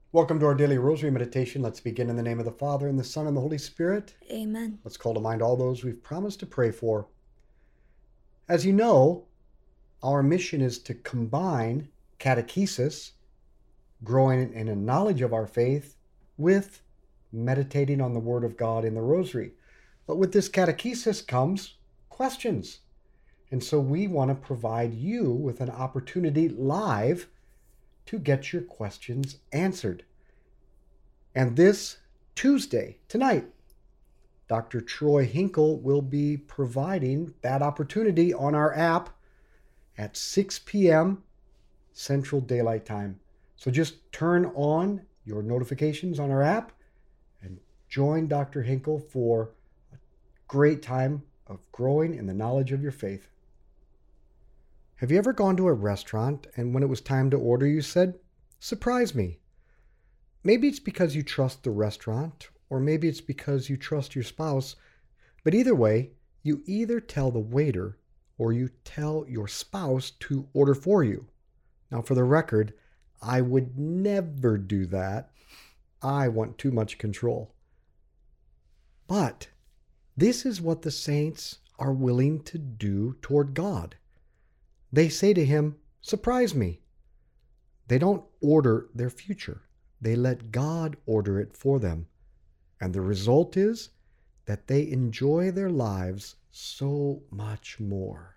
Welcome to our daily rosary meditation. Let's begin in the name of the Father, and the Son, and the Holy Spirit. Amen. Let's call to mind all those we've promised to pray for. As you know, our mission is to combine catechesis, growing in a knowledge of our faith, with meditating on the Word of God in the rosary. But with this catechesis comes questions. And so we want to provide you with an opportunity live to get your questions answered. And this Tuesday, tonight, Dr. Troy Hinkle will be providing that opportunity on our app at 6 p.m. Central Daylight Time. So just turn on your notifications on our app and join Dr. Hinkle for a great time of growing in the knowledge of your faith. Have you ever gone to a restaurant and when it was time to order, you said, "Surprise me"? Maybe it's because you trust the restaurant, or maybe it's because you trust your spouse, but either way, you either tell the waiter or you tell your spouse to order for you. Now, for the record, I would never do that. I want too much control. But this is what the saints are willing to do toward God. They say to him, "Surprise me." They don't order their future. They let God order it for them. And the result is that they enjoy their lives so much more.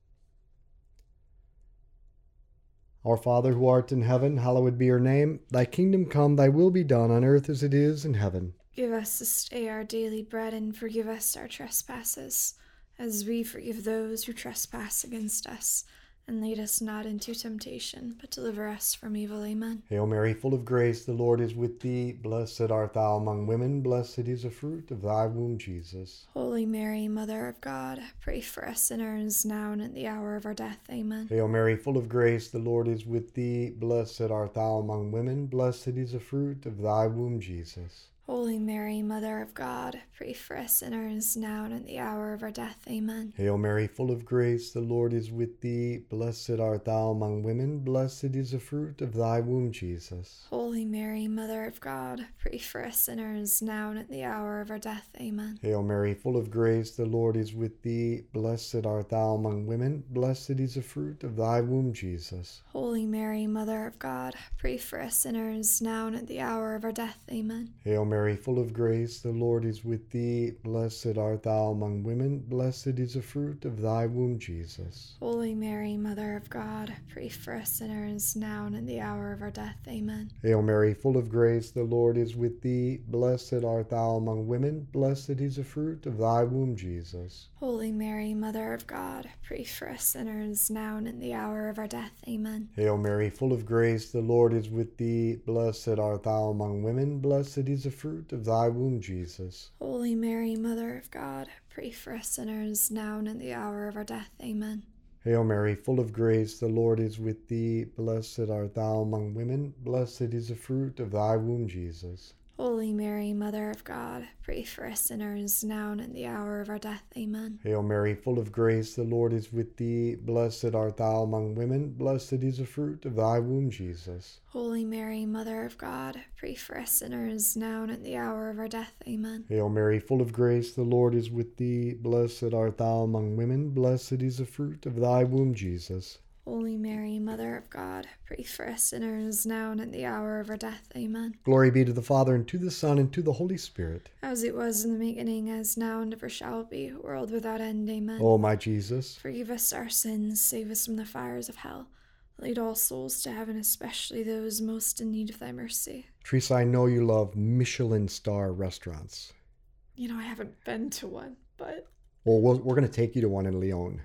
Our Father who art in heaven, hallowed be your name. Thy kingdom come, thy will be done on earth as it is in heaven. Give us this day our daily bread, and forgive us our trespasses, as we forgive those who trespass against us. And lead us not into temptation, but deliver us from evil. Amen. Hail Mary, full of grace, the Lord is with thee. Blessed art thou among women, blessed is the fruit of thy womb, Jesus. Holy Mary, Mother of God, pray for us sinners, now and at the hour of our death. Amen. Hail Mary, full of grace, the Lord is with thee. Blessed art thou among women, blessed is the fruit of thy womb, Jesus. Holy Mary, Mother of God, pray for us sinners, now and at the hour of our death. Amen. Hail Mary, full of grace, the Lord is with thee. Blessed art thou among women, blessed is the fruit of thy womb, Jesus. Holy Mary, Mother of God, pray for us sinners, now and at the hour of our death. Amen. Hail Mary, full of grace, the Lord is with thee. Blessed art thou among women, blessed is the fruit of thy womb, Jesus. Holy Mary, Mother of God, pray for us sinners, now and at the hour of our death. Amen. Hail Mary, full of grace, the Lord is with thee. Blessed art thou among women, blessed is the fruit of thy womb, Jesus. Holy Mary, Mother of God, pray for us sinners, now and at the hour of our death. Amen. Hail Mary, full of grace, the Lord is with thee. Blessed art thou among women, blessed is the fruit of thy womb, Jesus. Holy Mary, Mother of God, pray for us sinners, now and at the hour of our death. Amen. Hail Mary, full of grace, the Lord is with thee. Blessed art thou among women, blessed is the fruit of thy womb, Jesus. Holy Mary, Mother of God, pray for us sinners, now and at the hour of our death. Amen. Hail Mary, full of grace, the Lord is with thee. Blessed art thou among women, blessed is the fruit of thy womb, Jesus. Holy Mary, Mother of God, pray for us sinners, now and at the hour of our death. Amen. Hail Mary, full of grace, the Lord is with thee. Blessed art thou among women, blessed is the fruit of thy womb, Jesus. Holy Mary, Mother of God, pray for us sinners, now and at the hour of our death. Amen. Hail Mary, full of grace, the Lord is with thee. Blessed art thou among women, blessed is the fruit of thy womb, Jesus. Holy Mary, Mother of God, pray for us sinners, now and at the hour of our death. Amen. Glory be to the Father, and to the Son, and to the Holy Spirit. As it was in the beginning, as now, and ever shall be, world without end. Amen. O my Jesus, forgive us our sins, save us from the fires of hell. Lead all souls to heaven, especially those most in need of thy mercy. Teresa, I know you love Michelin star restaurants. You know, I haven't been to one, but... Well, we're going to take you to one in Lyon.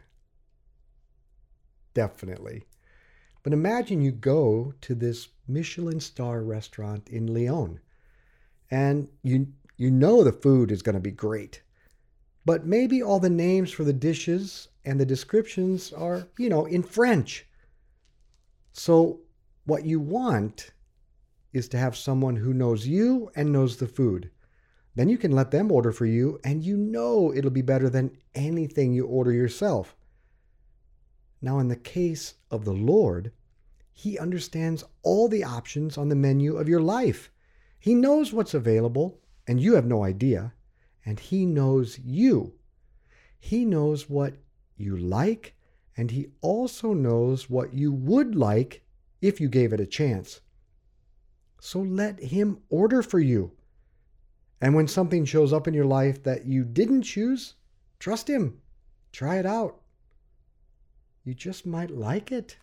Definitely. But imagine you go to this Michelin star restaurant in Lyon, and you know the food is going to be great. But maybe all the names for the dishes and the descriptions are, in French. So what you want is to have someone who knows you and knows the food. Then you can let them order for you, and it'll be better than anything you order yourself. Now, in the case of the Lord, He understands all the options on the menu of your life. He knows what's available, and you have no idea. And He knows you. He knows what you like, and He also knows what you would like if you gave it a chance. So let Him order for you. And when something shows up in your life that you didn't choose, trust Him. Try it out. You just might like it.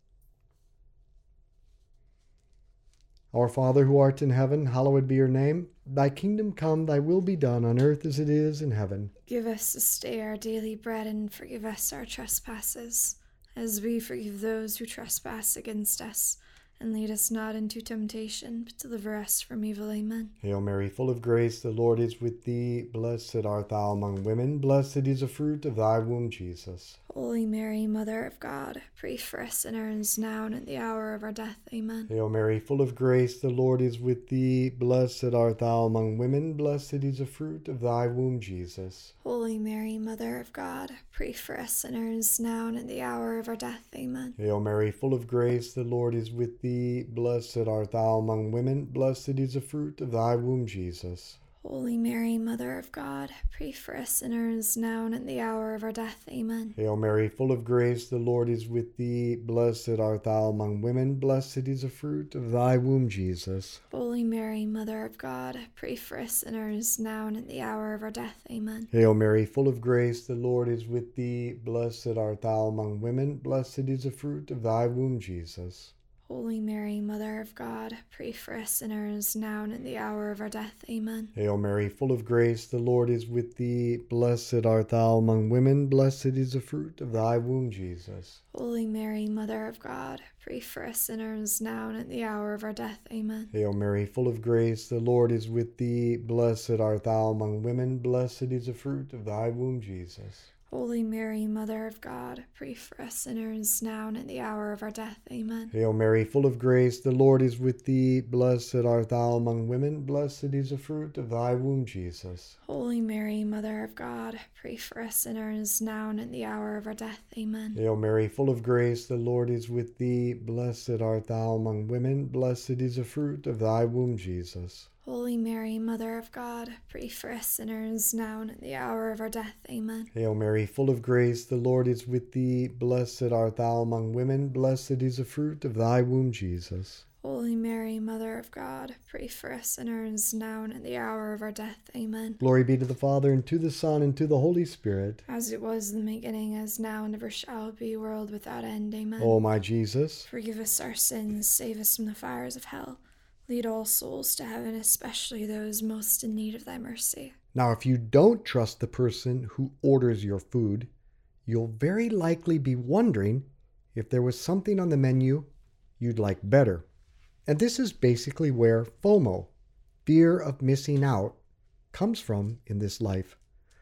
Our Father who art in heaven, hallowed be your name. Thy kingdom come, thy will be done on earth as it is in heaven. Give us this day our daily bread, and forgive us our trespasses, as we forgive those who trespass against us. And lead us not into temptation, but deliver us from evil. Amen. Hail Mary, full of grace, the Lord is with thee. Blessed art thou among women. Blessed is the fruit of thy womb, Jesus. Holy Mary, Mother of God, pray for us sinners, now and at the hour of our death. Amen. Hail Mary, full of grace, the Lord is with thee. Blessed art thou among women. Blessed is the fruit of thy womb, Jesus. Holy Mary, Mother of God, pray for us sinners, now and at the hour of our death. Amen. Hail Mary, full of grace, the Lord is with thee. Blessed art thou among women. Blessed is the fruit of thy womb, Jesus. Holy Mary, Mother of God, pray for us sinners, now and at the hour of our death. Amen. Hail Mary, full of grace, the Lord is with thee. Blessed art thou among women. Blessed is the fruit of thy womb, Jesus. Holy Mary, Mother of God, pray for us sinners, now and at the hour of our death. Amen. Hail Mary, full of grace, the Lord is with thee. Blessed art thou among women. Blessed is the fruit of thy womb, Jesus. Holy Mary, Mother of God, pray for us sinners, now and at the hour of our death. Amen. Hail Mary, full of grace, the Lord is with thee. Blessed art thou among women. Blessed is the fruit of thy womb, Jesus. Holy Mary, Mother of God, pray for us sinners, now and at the hour of our death. Amen. Hail Mary, full of grace, the Lord is with thee. Blessed art thou among women. Blessed is the fruit of thy womb, Jesus. Holy Mary, Mother of God, pray for us sinners, now and at the hour of our death. Amen. Hail Mary, full of grace, the Lord is with thee. Blessed art thou among women. Blessed is the fruit of thy womb, Jesus. Holy Mary, Mother of God, pray for us sinners, now and at the hour of our death. Amen. Hail Mary, full of grace, the Lord is with thee. Blessed art thou among women. Blessed is the fruit of thy womb, Jesus. Holy Mary, Mother of God, pray for us sinners, now and at the hour of our death. Amen. Hail Mary, full of grace, the Lord is with thee. Blessed art thou among women. Blessed is the fruit of thy womb, Jesus. Holy Mary, Mother of God, pray for us sinners, now and at the hour of our death. Amen. Glory be to the Father, and to the Son, and to the Holy Spirit. As it was in the beginning, as now, and ever shall be, world without end. Amen. O my Jesus, forgive us our sins, save us from the fires of hell. Lead all souls to heaven, especially those most in need of thy mercy. Now, if you don't trust the person who orders your food, you'll very likely be wondering if there was something on the menu you'd like better. And this is basically where FOMO, fear of missing out, comes from in this life.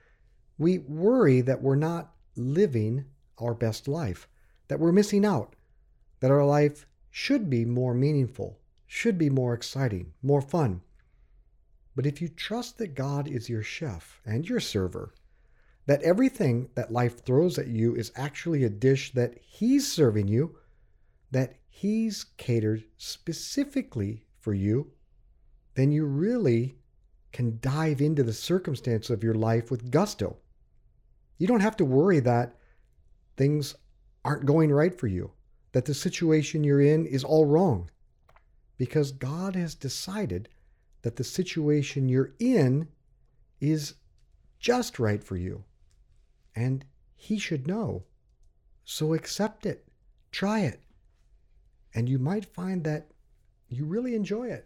We worry that we're not living our best life, that we're missing out, that our life should be more meaningful, should be more exciting, more fun. But if you trust that God is your chef and your server, that everything that life throws at you is actually a dish that He's serving you, that He's catered specifically for you, then you really can dive into the circumstance of your life with gusto. You don't have to worry that things aren't going right for you, that the situation you're in is all wrong, because God has decided that the situation you're in is just right for you. And He should know. So accept it. Try it. And you might find that you really enjoy it.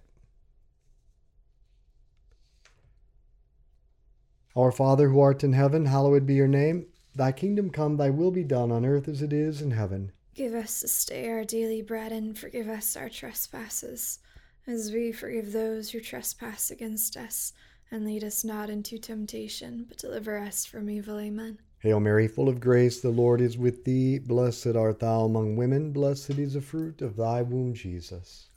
Our Father who art in heaven, hallowed be your name. Thy kingdom come, thy will be done on earth as it is in heaven. Give us this day our daily bread, and forgive us our trespasses, as we forgive those who trespass against us. And lead us not into temptation, but deliver us from evil. Amen. Hail Mary, full of grace, the Lord is with thee. Blessed art thou among women. Blessed is the fruit of thy womb, Jesus.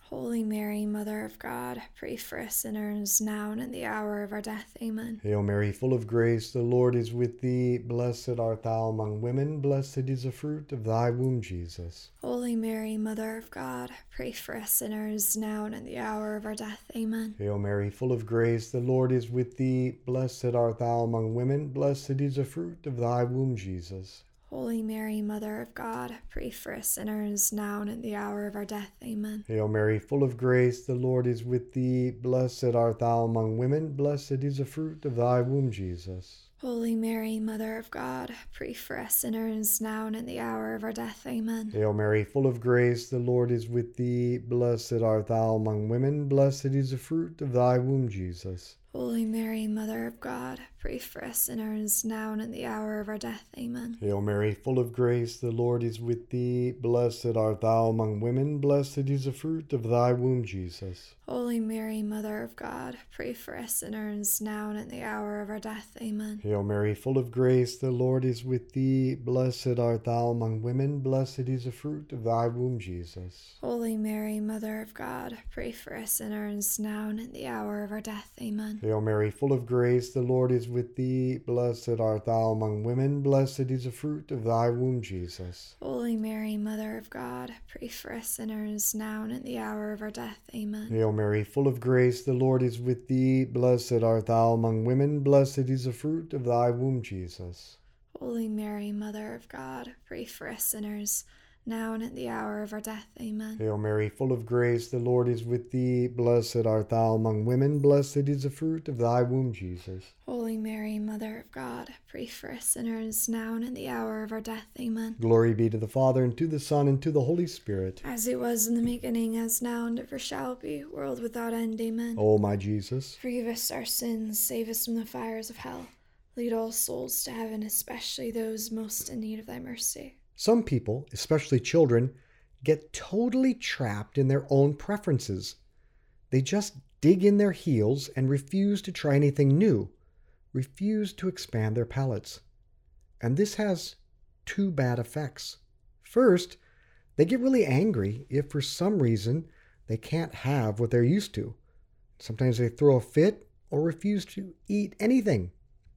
Holy Mary, Mother of God, pray for us sinners, now and at the hour of our death. Amen. Hail Mary, full of grace, the Lord is with thee. Blessed art thou among women, blessed is the fruit of thy womb, Jesus. Holy Mary, Mother of God, pray for us sinners, now and at the hour of our death. Amen. Hail Mary, full of grace, the Lord is with thee. Blessed art thou among women, blessed is the fruit of thy womb, Jesus. Holy Mary, Mother of God, pray for us sinners, now and at the hour of our death. Amen. Hail Mary, full of grace, the Lord is with thee. Blessed art thou among women, blessed is the fruit of thy womb, Jesus. Holy Mary, Mother of God, pray for us sinners, now and at the hour of our death. Amen. Hail Mary, full of grace, the Lord is with thee. Blessed art thou among women, blessed is the fruit of thy womb, Jesus. Holy Mary, Mother of God, pray for us sinners, now and at the hour of our death. Amen. Hail Mary, full of grace, the Lord is with thee. Blessed art thou among women, blessed is the fruit of thy womb, Jesus. Holy Mary, Mother of God, pray for us sinners, now and at the hour of our death. Amen. Hail Mary, full of grace, the Lord is with thee. Blessed art thou among women, blessed is the fruit of thy womb, Jesus. Holy Mary, Mother of God, pray for us sinners, now and at the hour of our death. Amen. Hail Mary, full of grace, the Lord is with thee. Blessed art thou among women, blessed is the fruit of thy womb, Jesus. Holy Mary, Mother of God, pray for us sinners, now and at the hour of our death. Amen. Hail Mary, full of grace, the Lord is with thee. Blessed art thou among women, blessed is the fruit of thy womb, Jesus. Holy Mary, Mother of God, pray for us sinners, now and at the hour of our death. Amen. Hail Mary, full of grace, the Lord is with thee. Blessed art thou among women, blessed is the fruit of thy womb, Jesus. Holy Mary, Mother of God, pray for us sinners, now and at the hour of our death. Amen. Glory be to the Father, and to the Son, and to the Holy Spirit. As it was in the beginning, as now, and ever shall be, world without end. Amen. O my Jesus, Forgive us our sins, save us from the fires of hell. Lead all souls to heaven, especially those most in need of thy mercy. some people, especially children, get totally trapped in their own preferences. They just dig in their heels and refuse to try anything new, refuse to expand their palates. And this has two bad effects. First, they get really angry if for some reason they can't have what they're used to. Sometimes they throw a fit or refuse to eat anything.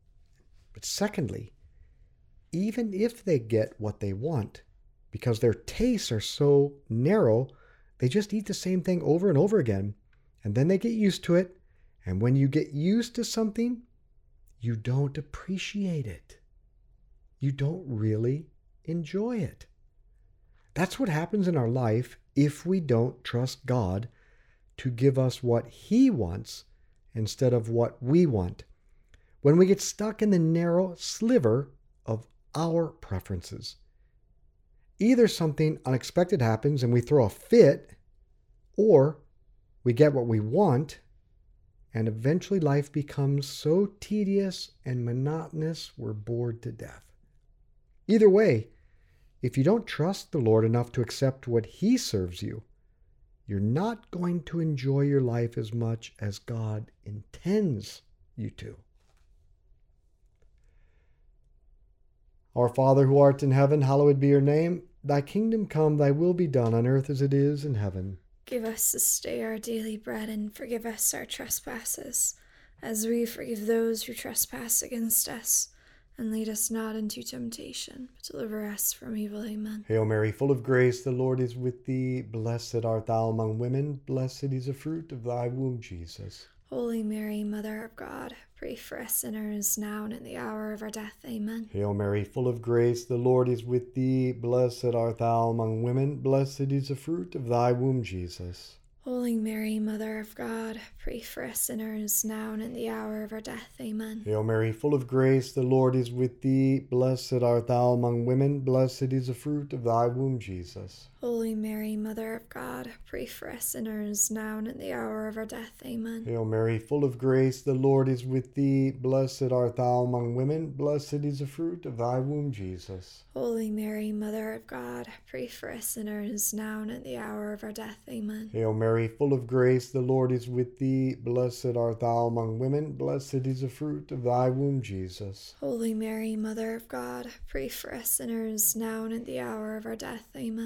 But secondly, even if they get what they want, because their tastes are so narrow, they just eat the same thing over and over again, and then they get used to it. And when you get used to something, you don't appreciate it. You don't really enjoy it. That's what happens in our life if we don't trust God to give us what He wants instead of what we want. When we get stuck in the narrow sliver of our preferences. Either something unexpected happens and we throw a fit, or we get what we want, and eventually life becomes so tedious and monotonous we're bored to death. Either way, if you don't trust the Lord enough to accept what He serves you, you're not going to enjoy your life as much as God intends you to. Our Father who art in heaven, hallowed be your name. Thy kingdom come, thy will be done on earth as it is in heaven. Give us this day our daily bread, and forgive us our trespasses, as we forgive those who trespass against us. And lead us not into temptation, but deliver us from evil. Amen. Hail Mary, full of grace, the Lord is with thee. Blessed art thou among women, blessed is the fruit of thy womb, Jesus. Holy Mary, Mother of God, pray for us sinners, now and at the hour of our death. Amen. Hail Mary, full of grace, the Lord is with thee. Blessed art thou among women, blessed is the fruit of thy womb, Jesus. Holy Mary, Mother of God, pray for us sinners, now and at the hour of our death. Amen. Hail Mary, full of grace, the Lord is with thee. Blessed art thou among women, blessed is the fruit of thy womb, Jesus. Holy Mary, Mother of God, pray for us sinners, now and at the hour of our death. Amen. Hail Mary, full of grace, the Lord is with thee. Blessed art thou among women, blessed is the fruit of thy womb, Jesus. Holy Mary, Mother of God, pray for us sinners, now and at the hour of our death. Amen. Hail Mary, full of grace, the Lord is with thee. Blessed art thou among women, blessed is the fruit of thy womb, Jesus. Holy Mary, Mother of God, pray for us sinners, now and at the hour of our death. Amen. Hail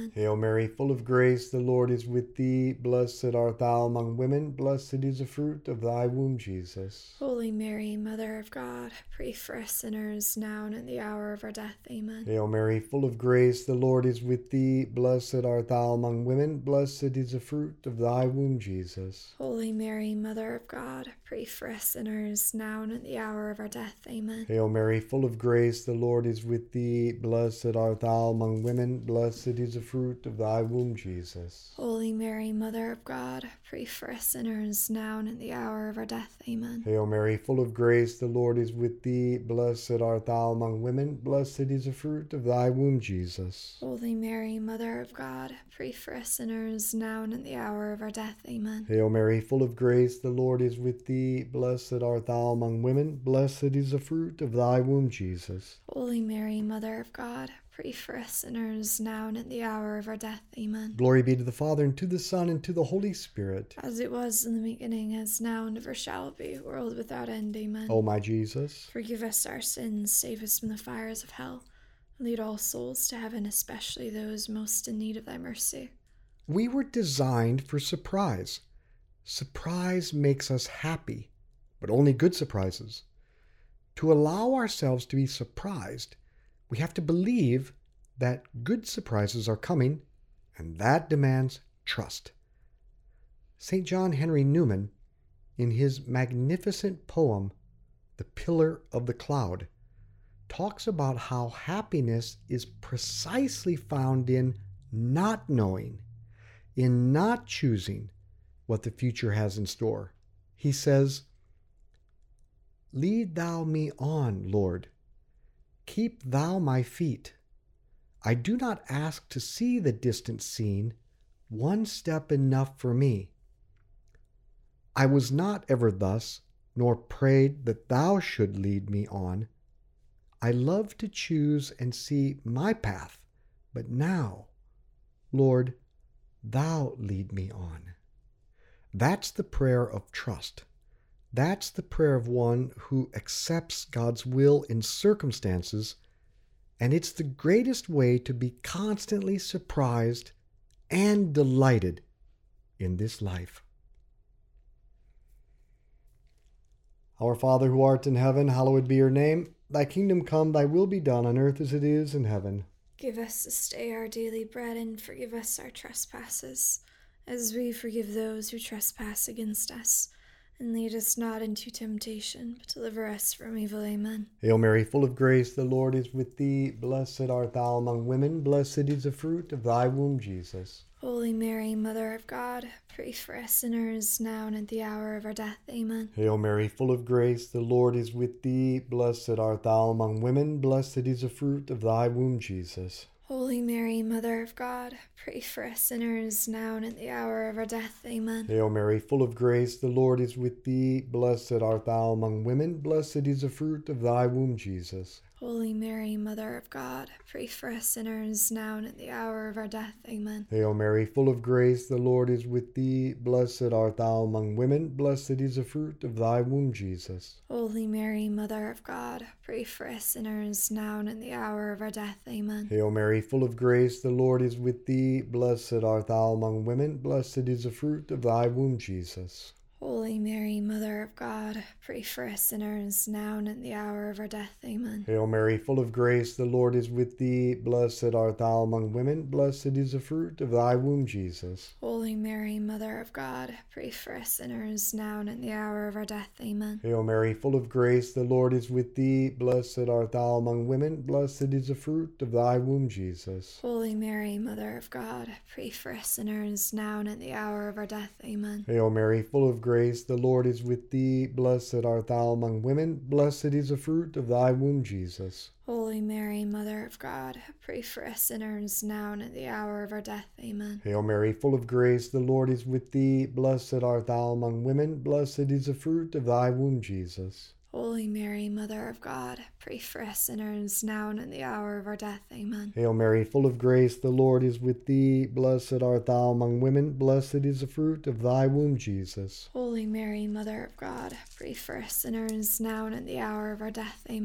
Mary, full of grace, the Lord is with thee. Blessed art thou among women. Blessed is the fruit of thy womb, Jesus. Holy Mary, Mother of God, pray for us sinners, now and at the hour of our death. Amen. Hail Mary, full of grace, the Lord is with thee. Blessed art thou among women. Blessed is the fruit of thy womb, Jesus. Holy Mary, Mother of God, pray for us sinners, now and at the hour of our death. Amen. Hail Mary, full of grace, the Lord is with thee. Blessed art thou among women. Blessed is the fruit of thy womb, Jesus. Holy Mary, Mother of God, pray for us sinners, now and at the hour of our death. Amen. Hail Mary, full of grace, the Lord is with thee. Blessed art thou among women. Blessed is the fruit of thy womb, Jesus. Holy Mary, Mother of God, pray for us sinners, now and at the hour of our death. Amen. Hail Mary, full of grace, the Lord is with thee. Blessed art thou among women. Blessed is the fruit of thy womb, Jesus. Holy Mary, Mother of God, pray for us sinners, now and at the hour of our death. Amen. Glory be to the Father, and to the Son, and to the Holy Spirit. As it was in the beginning, as now, and ever shall be, world without end. Amen. O my Jesus, forgive us our sins, save us from the fires of hell. Lead all souls to heaven, especially those most in need of thy mercy. we were designed for surprise. Surprise makes us happy, but only good surprises. To allow ourselves to be surprised, we have to believe that good surprises are coming, and that demands trust. St. John Henry Newman, in his magnificent poem, The Pillar of the Cloud, talks about how happiness is precisely found in not knowing, in not choosing what the future has in store. He says, "Lead thou me on, Lord. Keep thou my feet. I do not ask to see the distant scene, one step enough for me. I was not ever thus, nor prayed that thou should lead me on. I love to choose and see my path, but now, Lord, thou lead me on." That's the prayer of trust. That's the prayer of one who accepts God's will in circumstances, and it's the greatest way to be constantly surprised and delighted in this life. Our Father who art in heaven, hallowed be your name. Thy kingdom come, thy will be done on earth as it is in heaven. Give us this day our daily bread, and forgive us our trespasses, as we forgive those who trespass against us. And lead us not into temptation, but deliver us from evil. Amen. Hail Mary, full of grace, the Lord is with thee. Blessed art thou among women. Blessed is the fruit of thy womb, Jesus. Holy Mary, Mother of God, pray for us sinners, now and at the hour of our death. Amen. Hail Mary, full of grace, the Lord is with thee. Blessed art thou among women. Blessed is the fruit of thy womb, Jesus. Holy Mary, Mother of God, pray for us sinners, now and at the hour of our death. Amen. Hail Mary, full of grace, the Lord is with thee. Blessed art thou among women. Blessed is the fruit of thy womb, Jesus. Holy Mary, Mother of God, pray for us sinners, now and at the hour of our death. Amen. Hail Mary, full of grace, the Lord is with thee. Blessed art thou among women. Blessed is the fruit of thy womb, Jesus. Holy Mary, Mother of God, pray for us sinners, now and at the hour of our death. Amen. Hail Mary, full of grace, the Lord is with thee. Blessed art thou among women. Blessed is the fruit of thy womb, Jesus. Holy Mary, Mother of God, pray for us sinners, now and at the hour of our death. Amen. Hail Mary, full of grace, the Lord is with thee. Blessed art thou among women. Blessed is the fruit of thy womb, Jesus. Holy Mary, Mother of God, pray for us sinners, now and at the hour of our death. Amen. Hail Mary, full of grace, the Lord is with thee. Blessed art thou among women. Blessed is the fruit of thy womb, Jesus. Holy Mary, Mother of God, pray for us sinners, now and at the hour of our death. Amen. Hail Mary, full of grace, the Lord is with thee. Blessed art thou among women. Blessed is the fruit of thy womb, Jesus. Holy Mary, Mother of God, pray for us sinners, now and at the hour of our death. Amen. Hail Mary, full of grace, the Lord is with thee. Blessed art thou among women. Blessed is the fruit of thy womb, Jesus. Holy Mary, Mother of God, pray for us sinners, now and at the hour of our death. Amen. Hail Mary, full of grace, the Lord is with thee. Blessed art thou among women. Blessed is the fruit of thy womb, Jesus. Holy Mary, Mother of God, pray for us sinners, now and at the hour of our death. Amen.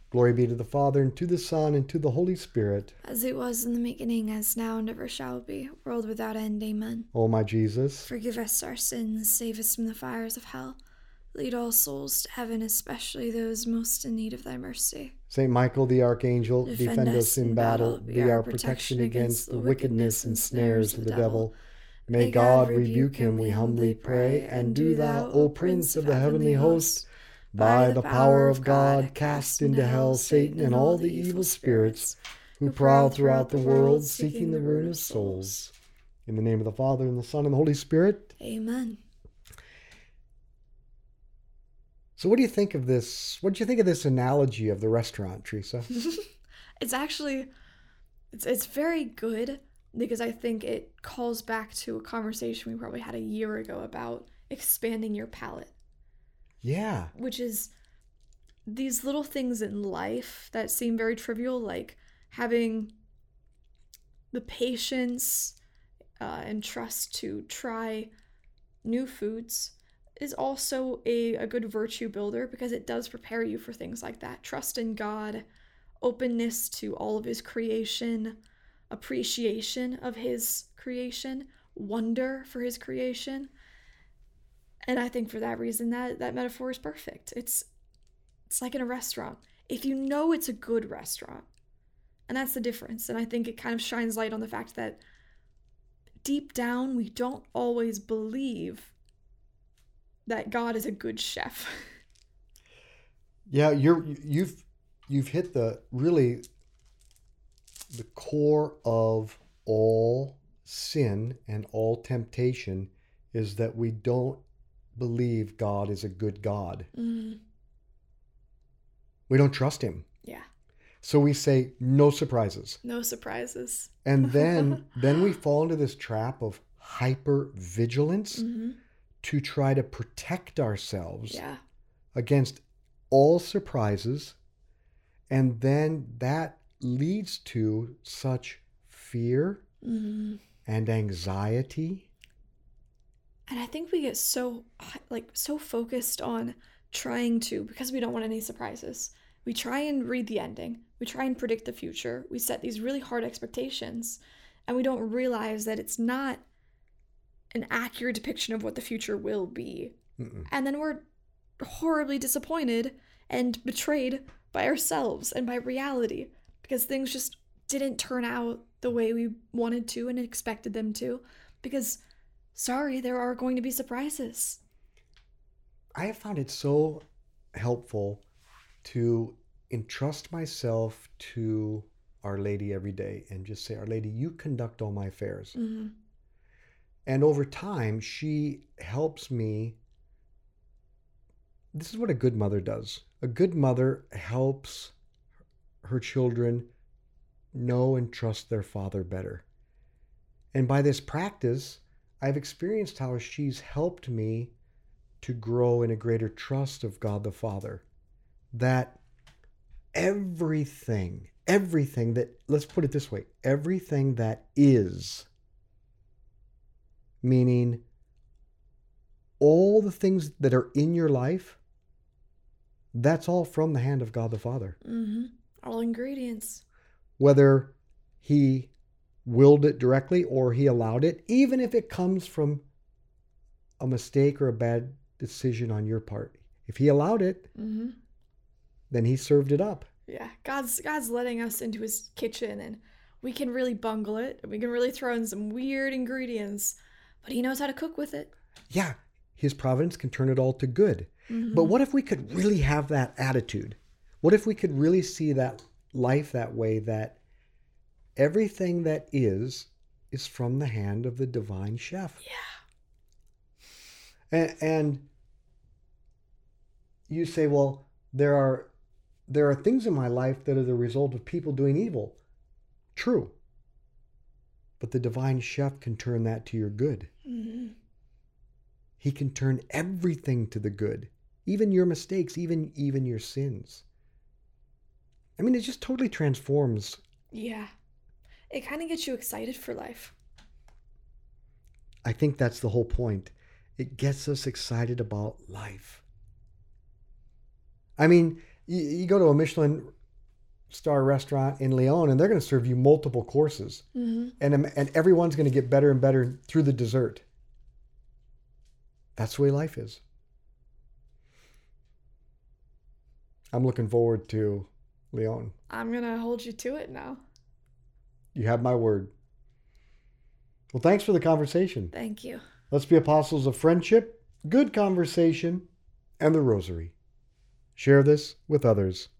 Glory be to the Father, and to the Son, and to the Holy Spirit. As it was in the beginning, as now, and ever shall be, world without end. Amen. O my Jesus, Forgive us our sins, save us from the fires of hell. Lead all souls to heaven, especially those most in need of thy mercy. Saint Michael the Archangel, defend us in battle. Be our protection against the wickedness and snares of the devil. May God rebuke him, we humbly pray. And do thou, O Prince of the heavenly host, by the power of God, cast into hell Satan and all the evil spirits who prowl throughout the world, seeking the ruin of souls. In the name of the Father, and the Son, and the Holy Spirit. Amen. So what do you think of this? What do you think of this analogy of the restaurant, Teresa? It's actually, it's very good, because I think it calls back to a conversation we probably had a year ago about expanding your palate. Yeah. Which is these little things in life that seem very trivial, like having the patience and trust to try new foods, is also a good virtue builder, because it does prepare you for things like that. Trust in God, openness to all of his creation, appreciation of his creation, wonder for his creation. And I think for that reason, that metaphor is perfect. It's like in a restaurant. If you know it's a good restaurant, and that's the difference. And I think it kind of shines light on the fact that deep down, we don't always believe that God is a good chef. Yeah, you've hit the core of all sin and all temptation, is that we don't believe God is a good God. Mm-hmm. We don't trust him. Yeah. So we say no surprises. No surprises. And then we fall into this trap of hyper vigilance. Mm-hmm. To try to protect ourselves against all surprises. And then that leads to such fear and anxiety. And I think we get so focused on trying to, because we don't want any surprises, we try and read the ending. We try and predict the future. We set these really hard expectations, and we don't realize that it's not an accurate depiction of what the future will be. Mm-mm. And then we're horribly disappointed and betrayed by ourselves and by reality, because things just didn't turn out the way we wanted to and expected them to, because, sorry, there are going to be surprises. I have found it so helpful to entrust myself to Our Lady every day and just say, Our Lady, you conduct all my affairs. Mm-hmm. And over time, she helps me. This is what a good mother does. A good mother helps her children know and trust their father better. And by this practice, I've experienced how she's helped me to grow in a greater trust of God the Father. That everything that, let's put it this way, everything that is, meaning all the things that are in your life, that's all from the hand of God the Father. Mm-hmm. All ingredients. Whether he willed it directly or he allowed it, even if it comes from a mistake or a bad decision on your part. If he allowed it, then he served it up. Yeah, God's letting us into his kitchen, and we can really bungle it. We can really throw in some weird ingredients, but he knows how to cook with it. Yeah, his providence can turn it all to good. Mm-hmm. But what if we could really have that attitude? What if we could really see that life that way, that everything that is from the hand of the divine chef? Yeah. And you say, well, there are things in my life that are the result of people doing evil. True. But the divine chef can turn that to your good. Mm-hmm. He can turn everything to the good, even your mistakes, even your sins. I mean, it just totally transforms. Yeah. It kind of gets you excited for life. I think that's the whole point. It gets us excited about life. I mean, you go to a Michelin star restaurant in Leon, and they're going to serve you multiple courses. Mm-hmm. And everyone's going to get better and better through the dessert. That's the way life is. I'm looking forward to Leon. I'm going to hold you to it now. You have my word. Well, thanks for the conversation. Thank you. Let's be apostles of friendship, good conversation, and the rosary. Share this with others.